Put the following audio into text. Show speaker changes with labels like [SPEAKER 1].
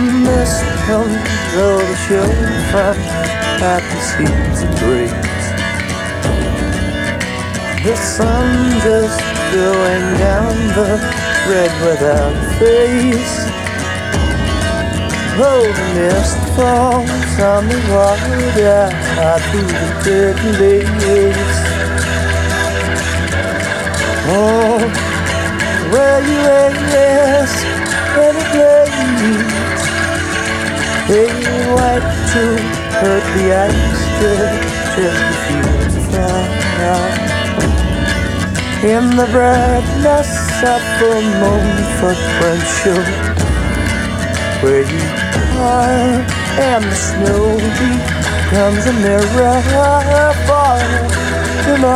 [SPEAKER 1] mist comes over the shorefront, happy seas and breeze. The sun just going down the red without a face. Oh, the mist falls on the water, out through the curtain lace. Oh, where you rest in a place, hey, white to hurt the ice, just to feel the fire. In the brightness of the moon, footprints show where you are, and the snow becomes a mirror for tomorrow.